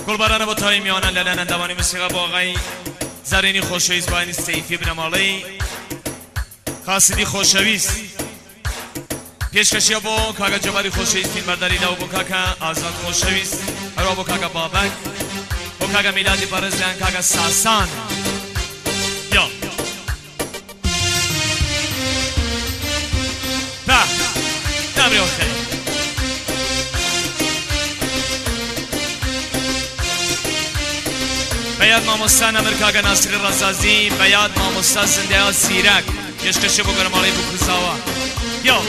کلبرانه با تای میانن للن اندوانی موسیقى با آقای زرینی خوشویست با این سیفی بنمالی خاصدی خوشویست پیشکشی با کاغا جباری خوشویست فیلم برداری لو با کاغا آزاد خوشویست اروا با کاغا بابک با کاغا میلادی پرزیان کاغا ساسان یا نه نبری آخه بیاد ماموستا نمر کاغا ناصر رزازی بیاد ماموستا زنده ها سیرک پیشکشی با گرمالی بکوزاوا یا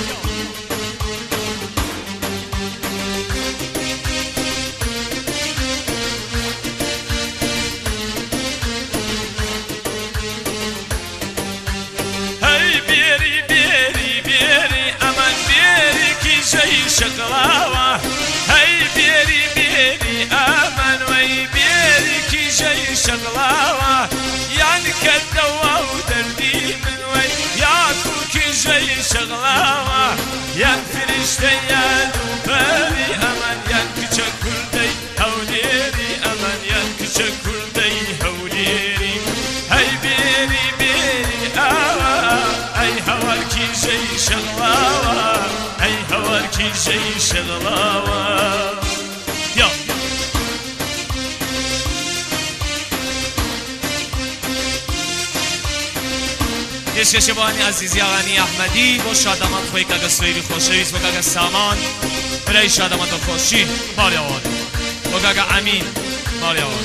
شغلاوة هاي بيري بيري آمن وي بيري كي جاي شغلاوة يعني كالدوا ودردي من وي ياكو كي جاي شغلاوة ين فرشتي يا دوباري أمن ين كتشكل دي هوليري أمن ين كتشكل دي هوليري هاي بيري بيري أي هوال كي جاي شغلاوة أي هوال كي جاي شغلاوة يا پیشکشی با هنی عزیزی آقانی احمدی با شادمان خوی کاغا سویری خوشویست با کاغا سامان برای شادمان تو خوشی مالی آواد با کاغا امین مالی آواد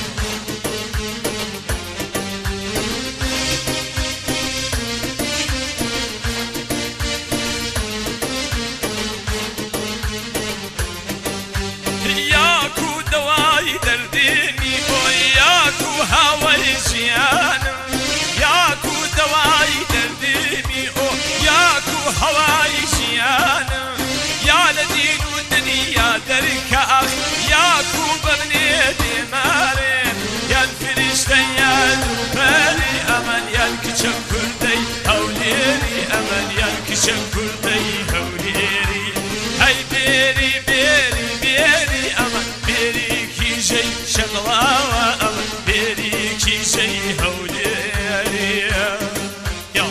یاکو دوای دردینی و یاکو هوای جیانم یاکو دوای دردینی و یاکو هوای جیانم یا لدین و دنیا درک آخ یاکو بغنی دیماره ین فرشته یا دوباری امن ین کچکل دی هولیری امن ین کچکل دی هولیری هی بیری بیری بیری امن بیری کی جی شغلاوه امن بیری کی جی هولیری یا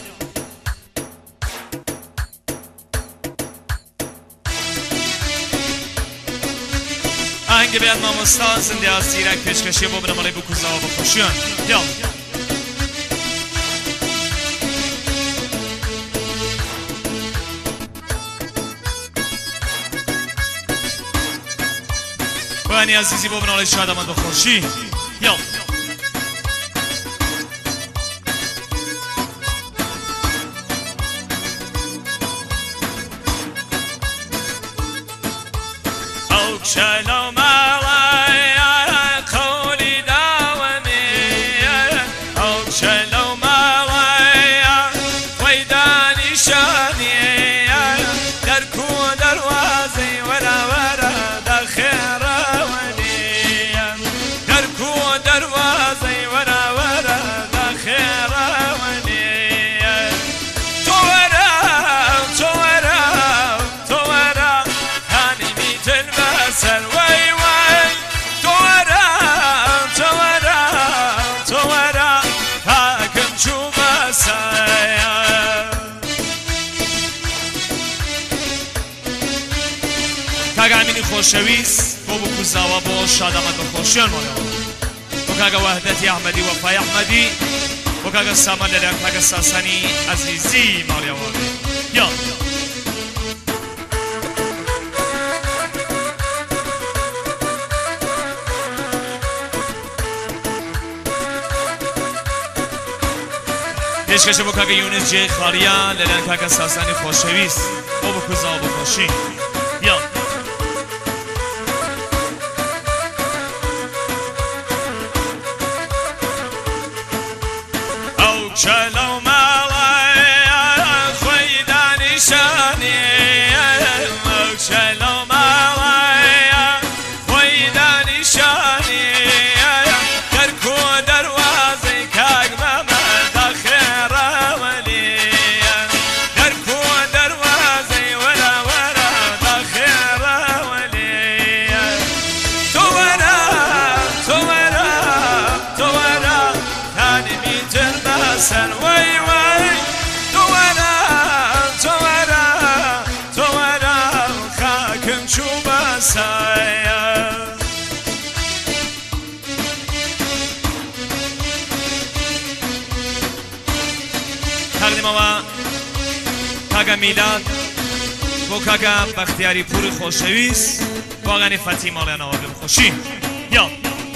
آهنگ بیاد ماموستا زنده از زیرک پیشکشی با برمالی بکوزاوا با خوشیان یا بانی عزیزی با برمالی شادمان با خوشی یا سلام عليك قولي داومي أو سلام عليك ويداني شاني دركو دروازي ورا ورا دخير وني دركو دروازي ورا ورا دخير وني تورا هاني ميت المسل وي وي تورا هاكم شو مسايا کاغا امینی خوشویست با بکوزاوا با شادمان با خوشیان مالی با کاغا وحدتی احمدی و فای احمدی با کاغا سامان لدن کاغا ساسانی عزیزی مالی آواده یا پیشکش با کاغا یونس جی خاریان لدن کاغا ساسانی خوشویست با بکوزاوا با خوشی یا سلام عليك خويداني شاني سلام عليك خويداني شاني دركو دروازي كاق ماما دخير ولي دركو دروازي ولا ورا دخير ولي تورا کاگا میلاد بو کاگا بختیاری پور خوشویس واقعا فتی مالیانا و خوشی یا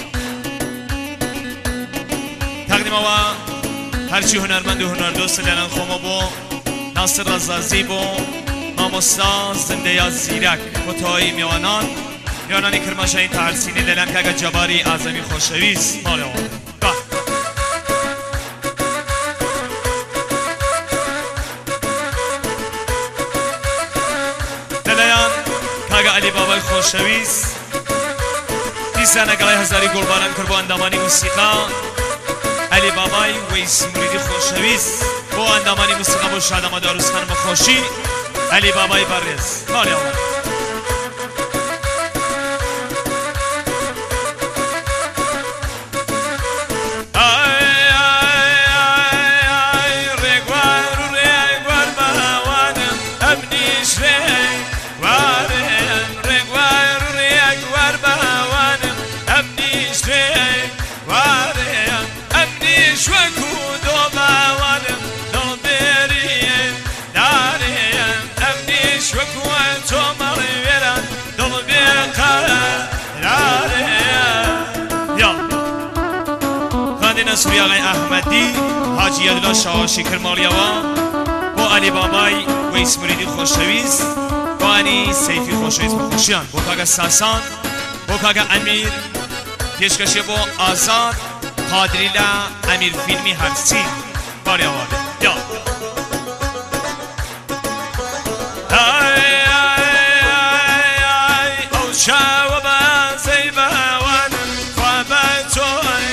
تقدیم و هرچی هنرمند و هنردوست دلن خوما بو ناصر رزازی بو ماموستا زنده یا زیرک متوایی میوانان میوانانی کرماشایی تحرسینی دلن کاگا جباری اعظمی خوشویس مالیانا کاگا علی بابای خوشویس دیسانه گلای هزاری گلباران کرد با اندامانی موسیقا علی بابای ویس مریدی خوشویس با اندامانی موسیقا با شادما داروس خانم خوشی علی بابای برز مالی آمد نسوی آقای احمدی حاجی عبدالله شاهاشی کرمالیاوا با علی بابای ویس مریدی خوشویس با انی سیفی خوشویس بخوشیان با کاگا ساسان با کاگا امیر پیشکشی با آزاد قادریلا امیر فیلمی حفظی باری آواده یا او شاو با زیبا وانم خوابتوی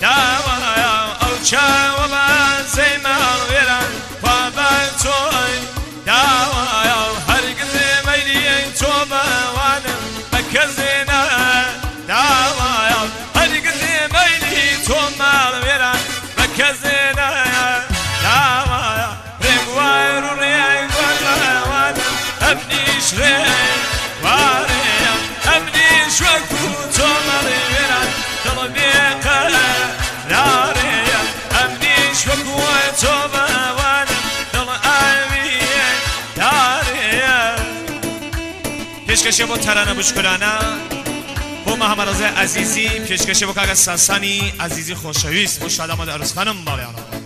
شاو با زیما ویران خوابتوی داوایا هرگز میلی تو بوانم بکزینا داوایا هرگز میلی تو مال ویران بکزینا داوایا رنگوار و رنگوار وانم ابنیش رنگ واریم ابنیش وکو تو مال ویران دلمی قراریم شكوى توبة وانا دل آمية دارية پیشکشی با ترانه بشکرانه با محمد رضا عزیزی پیشکشی با کاغذ ساسانی عزیزی خوشویست با شاداماد عروس خانم بالیانا